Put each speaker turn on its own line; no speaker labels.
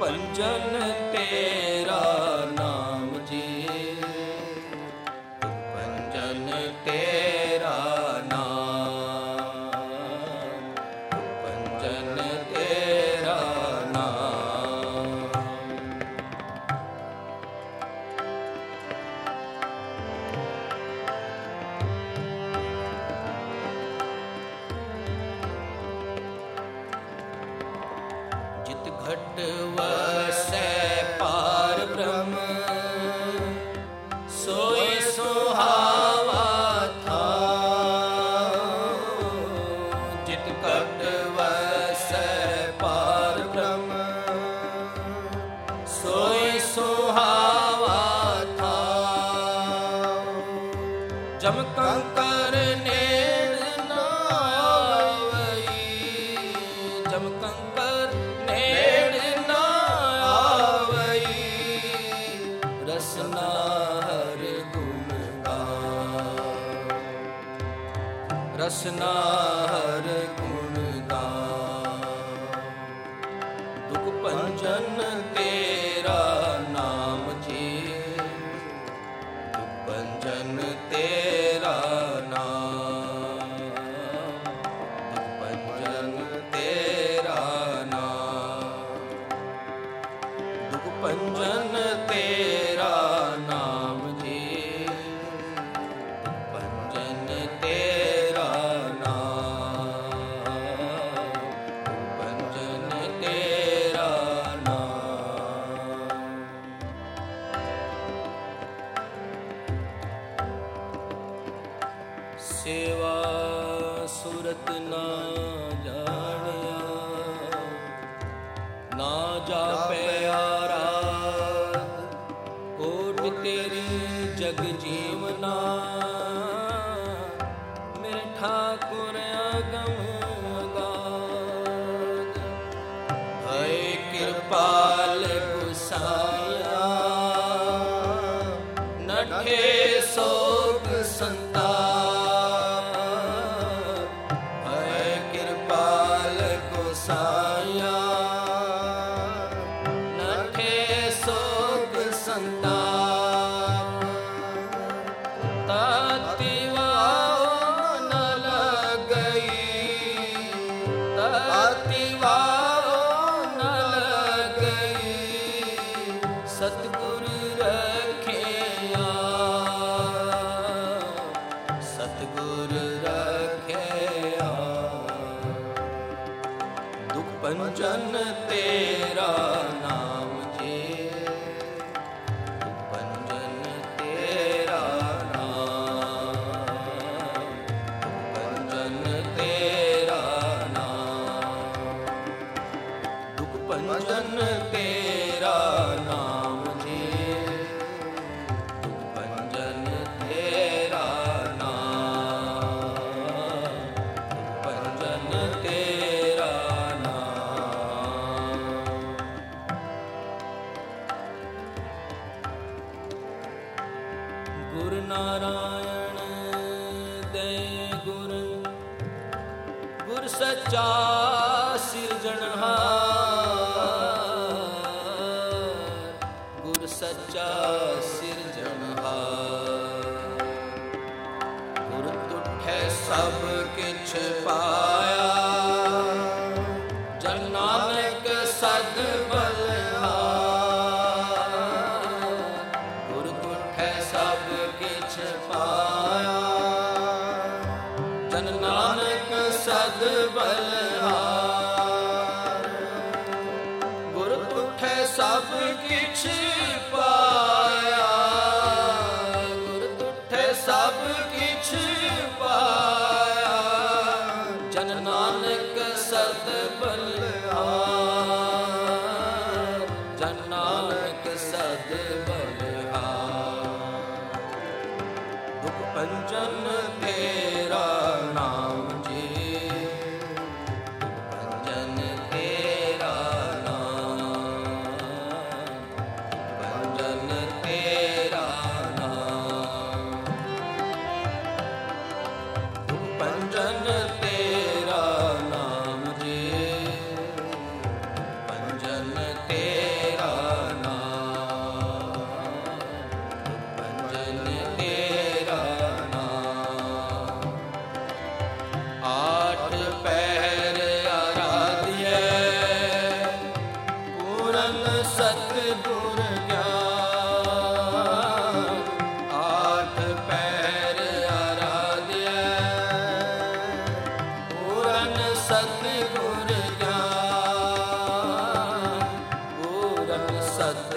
ਭੰਜਨ ਤੇਰਾ ਨਾਮ ਜੀ, ਭੰਜਨ ਤੇਰਾ ਨਾਮ, ਭੰਜਨ ਤੇਰਾ ਨਾਮ। ਜਿਤ ਘਟ ਵਸੈ ਪਾਰ ਬ੍ਰਹਮ, ਸੋਈ ਸੁਹਾਵਾ ਥਾਉ। ਜਿਤ ਘਟ ਵਸੈ ਪਾਰ ਬ੍ਰਹਮ, ਸੋਈ ਸੁਹਾਵਾ ਥਾਉ। ਜਮ ਕੰਕਰ ਨੇੜ ਨਾ ਆਵਈ, ਜਮ ਕੰਕਰ ਨੇੜ ਨਾ ਆਵਈ। ਰਸਨਾ ਹਰ ਗੁਣ ਗਾਵ, ਰਸਨਾ ਹਰ ਗੁਣ ਗਾਵ। ਦੁਖ ਭੰਜਨ ਤੇਰਾ ਨਾਮ ਜੀ, ਦੁਖ ਭੰਜਨ ਤੇਰਾ ਨਾਮ, ਦੁਖ ਭੰਜਨ ਤੇਰਾ ਨਾਮ। ਦੁਖ ਭੰਜਨ ਤੇਰਾ ਨਾਮ ਜੀ, ਦੁਖ ਭੰਜਨ ਤੇਰਾ ਨਾਮ, ਦੁਖ ਭੰਜਨ ਤੇਰਾ ਨਾਮ। ਸੇਵਾ ਸੁਰਤ ਨਾ ਜਾਣਿਆ, ਨਾ ਜਾਪੈ ਆਰਾਧ। ਓਟ ਤੇਰੀ ਜਗ ਜੀਵਨਾ, ਮੇਰੇ ਠਾਕੁਰ ਅਗਮ ਅਗਾਧ। ਭਇ ਕਿਰਪਾਲ ਗੁਸਾਇਆ, ਨਠੇ ਸੋਗ ਸੰਤਾਪ। ਭਇ ਕਿਰਪਾਲ ਗੁਸਾਇਆ, ਨਠੇ ਸੋਗ ਸੰਤਾਪ। ਤਾਤੀ ਵਾਓ ਨ ਲਗਈ, ਤਾਤੀ ਵਾਓ ਨ ਲਗਈ। ਸਤਿਗੁਰ ਰਖਿਆ, ਸਤਿਗੁਰ ਰਖਿਆ। ਦੁਖ ਭੰਜਨ ਤੇਰਾ ਨਾਮ ਜੀ, ਦੁਖ ਭੰਜਨ ਤੇਰਾ ਨਾਮ, ਦੁਖ ਭੰਜਨ ਤੇਰਾ ਨਾਮ। ਦੁਖ ਭੰਜਨ ਤੇਰਾ ਨਾਮ ਜੀ, ਦੁਖ ਭੰਜਨ ਤੇਰਾ ਨਾਮ, ਦੁਖ ਭੰਜਨ ਤੇਰਾ ਨਾਮ। ਗੁਰ ਨਾਰਾਇਣ ਦਇ ਗੁਰ, ਗੁਰ ਸੱਚਾ ਸਿਰਜਣਹਾਰ। ਗੁਰ ਸੱਚਾ ਸਿਰਜਣਹਾਰ। ਗੁਰ ਤੁਠੈ ਸਭ ਕਿਛ ਪਾਇਆ, ਜਨ ਨਾਨਕ ਸਦ ਬਲਿਹਾਰ। ਗੁਰ ਤੁਠੈ ਸਭ ਕਿਛ ਪਾਇਆ, ਜਨ ਨਾਨਕ ਸਦ ਬਲਿਹਾਰ। ਗੁਰ ਤੁਠੈ ਸਭ ਕਿਛ ਪਾਇਆ, ਗੁਰ ਤੁਠੈ ਸਭ ਕਿਛ ਪਾਇਆ। ਜਨ ਨਾਨਕ ਸਦ ਬਲਿਹਾਰ, ਜਨ ਨਾਨਕ ਸਦ ਬਲਿਹਾਰ। ਦੁਖ ਭੰਜਨ ਤੇਰਾ ਨਾਮ ਜੀ, ਦੁਖ ਭੰਜਨ ਤੇਰਾ ਨਾਮ, ਦੁਖ ਭੰਜਨ ਤੇਰਾ ਨਾਮ। ਦੁਖ ਭੰਜਨ ਤੇਰਾ ਨਾਮ ਜੀ, ਭੰਜਨ ਤੇਰਾ ਪੂਰਨ ਸਤਿਗੁਰ ਗਿਆਨ, ਆਠ ਪੈਰ ਆਰਾਧਿਆ। ਪੂਰਨ ਸਤਿਗੁਰ ਗਿਆਨ, ਪੂਰਨ ਸਤਿ